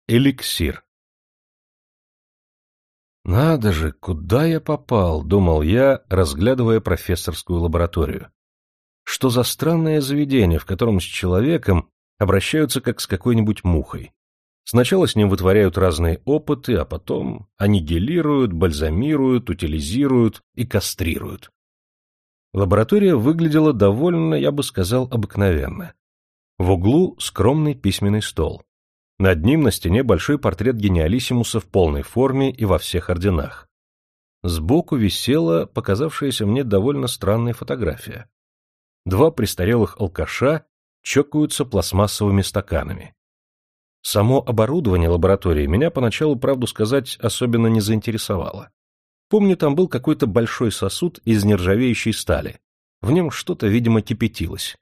Эликсир. «Надо же, куда я попал?» — думал я, разглядывая профессорскую лабораторию. Что за странное заведение, в котором с человеком обращаются как с какой-нибудь мухой. Сначала с ним вытворяют разные опыты, а потом аннигилируют, бальзамируют, утилизируют и кастрируют. Лаборатория выглядела довольно, я бы сказал, обыкновенно. В углу скромный письменный стол. Над ним на стене большой портрет гениалиссимуса в полной форме и во всех орденах. Сбоку висела показавшаяся мне довольно странная фотография. Два престарелых алкаша чокаются пластмассовыми стаканами. Само оборудование лаборатории меня поначалу, правду сказать, особенно не заинтересовало. Помню, там был какой-то большой сосуд из нержавеющей стали. В нем что-то, видимо, кипятилось.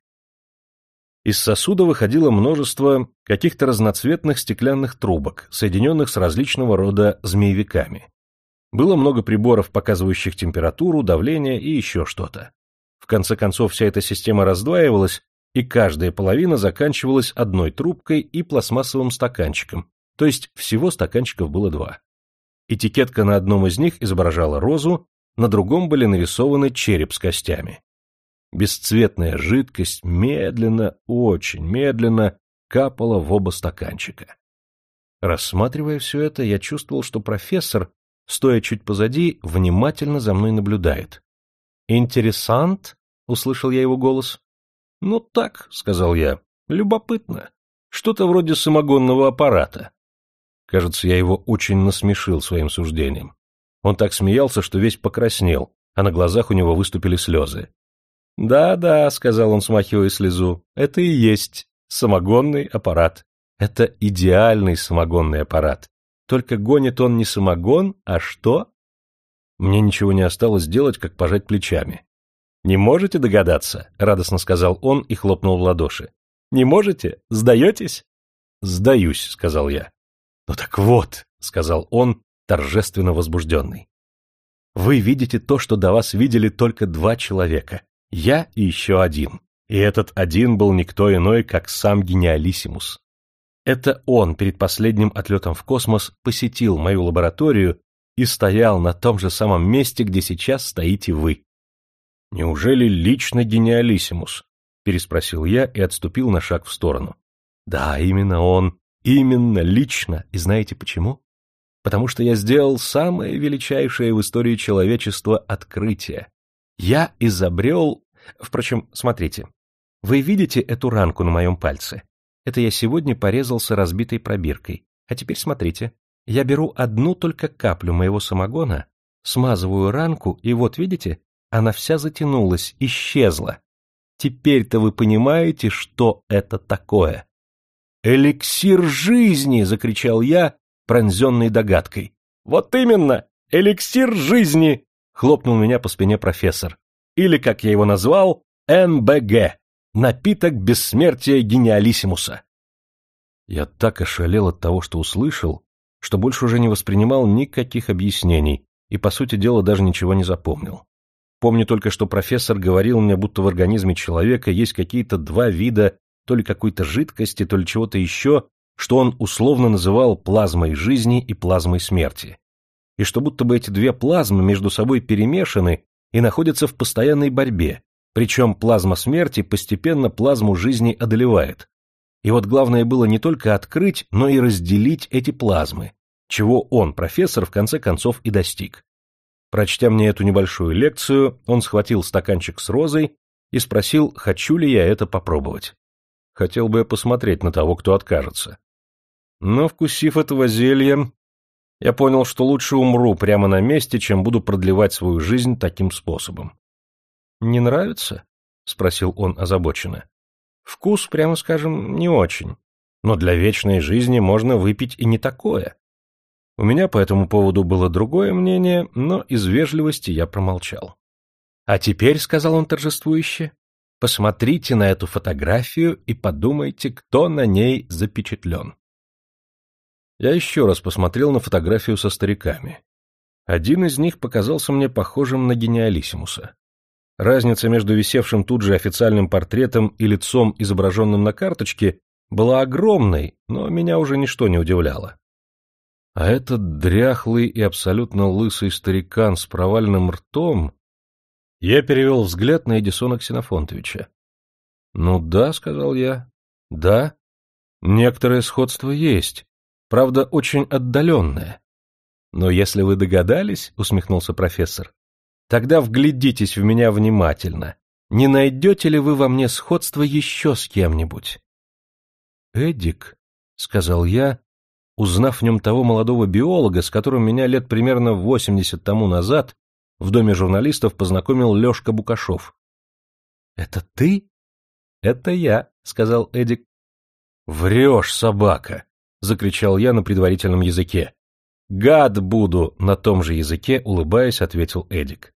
Из сосуда выходило множество каких-то разноцветных стеклянных трубок, соединенных с различного рода змеевиками. Было много приборов, показывающих температуру, давление и еще что-то. В конце концов, вся эта система раздваивалась, и каждая половина заканчивалась одной трубкой и пластмассовым стаканчиком, то есть всего стаканчиков было два. Этикетка на одном из них изображала розу, на другом были нарисованы череп с костями. Бесцветная жидкость медленно, очень медленно капала в оба стаканчика. Рассматривая все это, я чувствовал, что профессор, стоя чуть позади, внимательно за мной наблюдает. «Интересант?» — услышал я его голос. «Ну так», — сказал я, — «любопытно. Что-то вроде самогонного аппарата». Кажется, я его очень насмешил своим суждением. Он так смеялся, что весь покраснел, а на глазах у него выступили слезы. «Да-да», — сказал он, смахивая слезу, — «это и есть самогонный аппарат. Это идеальный самогонный аппарат. Только гонит он не самогон, а что?» Мне ничего не осталось делать, как пожать плечами. «Не можете догадаться?» — радостно сказал он и хлопнул в ладоши. «Не можете? Сдаетесь?» «Сдаюсь», — сказал я. «Ну так вот», — сказал он, торжественно возбужденный. «Вы видите то, что до вас видели только два человека. Я и еще один. И этот один был никто иной, как сам гениалиссимус. Это он перед последним отлетом в космос посетил мою лабораторию и стоял на том же самом месте, где сейчас стоите вы». «Неужели лично гениалиссимус?» — переспросил я и отступил на шаг в сторону. «Да, именно он, именно лично. И знаете почему? Потому что я сделал самое величайшее в истории человечества открытие. Я изобрел... Впрочем, смотрите. Вы видите эту ранку на моем пальце? Это я сегодня порезался разбитой пробиркой. А теперь смотрите. Я беру одну только каплю моего самогона, смазываю ранку, и вот, видите, она вся затянулась, исчезла. Теперь-то вы понимаете, что это такое?» «Эликсир жизни!» — закричал я, пронзенный догадкой. «Вот именно! Эликсир жизни!» — хлопнул меня по спине профессор. Или, как я его назвал, НБГ — напиток бессмертия гениалиссимуса. Я так ошалел от того, что услышал, что больше уже не воспринимал никаких объяснений и, по сути дела, даже ничего не запомнил. Помню только, что профессор говорил мне, будто в организме человека есть какие-то два вида то ли какой-то жидкости, то ли чего-то еще, что он условно называл плазмой жизни и плазмой смерти. И что будто бы эти две плазмы между собой перемешаны и находятся в постоянной борьбе, причем плазма смерти постепенно плазму жизни одолевает. И вот главное было не только открыть, но и разделить эти плазмы, чего он, профессор, в конце концов и достиг. Прочтя мне эту небольшую лекцию, он схватил стаканчик с розой и спросил, хочу ли я это попробовать. Хотел бы я посмотреть на того, кто откажется. Но, вкусив этого зелья, я понял, что лучше умру прямо на месте, чем буду продлевать свою жизнь таким способом. «Не нравится?» — спросил он озабоченно. «Вкус, прямо скажем, не очень. Но для вечной жизни можно выпить и не такое». У меня по этому поводу было другое мнение, но из вежливости я промолчал. «А теперь, — сказал он торжествующе, — посмотрите на эту фотографию и подумайте, кто на ней запечатлен». Я еще раз посмотрел на фотографию со стариками. Один из них показался мне похожим на гениалиссимуса. Разница между висевшим тут же официальным портретом и лицом, изображенным на карточке, была огромной, но меня уже ничто не удивляло. А этот дряхлый и абсолютно лысый старикан с провальным ртом... Я перевел взгляд на Эдисона Ксенофонтовича. — Ну да, — сказал я, — да, некоторое сходство есть, правда, очень отдаленное. — Но если вы догадались, — усмехнулся профессор, — тогда вглядитесь в меня внимательно. Не найдете ли вы во мне сходство еще с кем-нибудь? — Эдик, — сказал я, узнав в нем того молодого биолога, с которым меня лет примерно 80 тому назад в Доме журналистов познакомил Лешка Букашов. — Это ты? — Это я, — сказал Эдик. — Врешь, собака! — закричал я на предварительном языке. — Гад буду! — на том же языке, улыбаясь, ответил Эдик.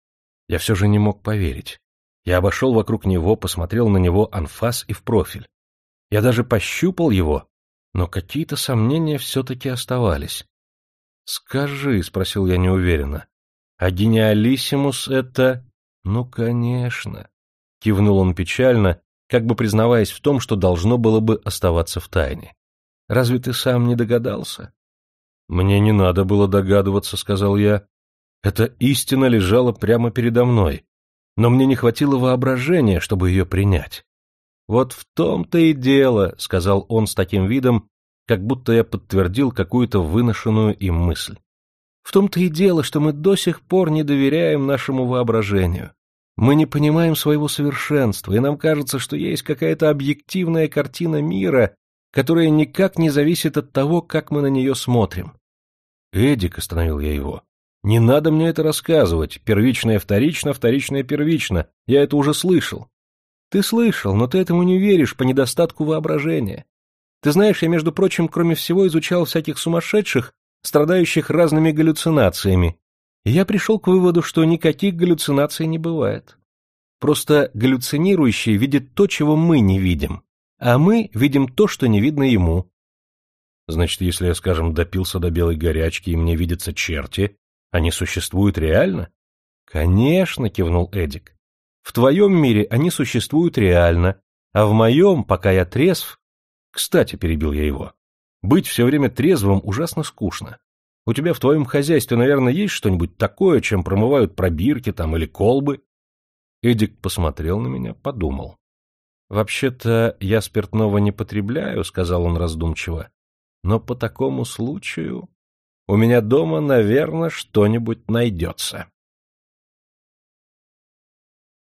Я все же не мог поверить. Я обошел вокруг него, посмотрел на него анфас и в профиль. Я даже пощупал его, но какие-то сомнения все-таки оставались. — Скажи, — спросил я неуверенно, — а гениалиссимус это... — Ну, конечно, — кивнул он печально, как бы признаваясь в том, что должно было бы оставаться в тайне. — Разве ты сам не догадался? — Мне не надо было догадываться, — сказал я. Эта истина лежала прямо передо мной, но мне не хватило воображения, чтобы ее принять. — Вот в том-то и дело, — сказал он с таким видом, как будто я подтвердил какую-то выношенную им мысль. В том-то и дело, что мы до сих пор не доверяем нашему воображению. Мы не понимаем своего совершенства, и нам кажется, что есть какая-то объективная картина мира, которая никак не зависит от того, как мы на нее смотрим. — Эдик, — остановил я его, — не надо мне это рассказывать. Первичное вторично, вторичное первично. Я это уже слышал. — Ты слышал, но ты этому не веришь по недостатку воображения. Ты знаешь, я, между прочим, кроме всего, изучал всяких сумасшедших, страдающих разными галлюцинациями, и я пришел к выводу, что никаких галлюцинаций не бывает. Просто галлюцинирующий видит то, чего мы не видим, а мы видим то, что не видно ему. Значит, если я, скажем, допился до белой горячки, и мне видятся черти, они существуют реально? Конечно, кивнул Эдик. В твоем мире они существуют реально, а в моем, пока я трезв... Кстати, перебил я его, быть все время трезвым ужасно скучно. У тебя в твоем хозяйстве, наверное, есть что-нибудь такое, чем промывают пробирки там или колбы? Эдик посмотрел на меня, подумал. — Вообще-то я спиртного не потребляю, — сказал он раздумчиво, — но по такому случаю у меня дома, наверное, что-нибудь найдется.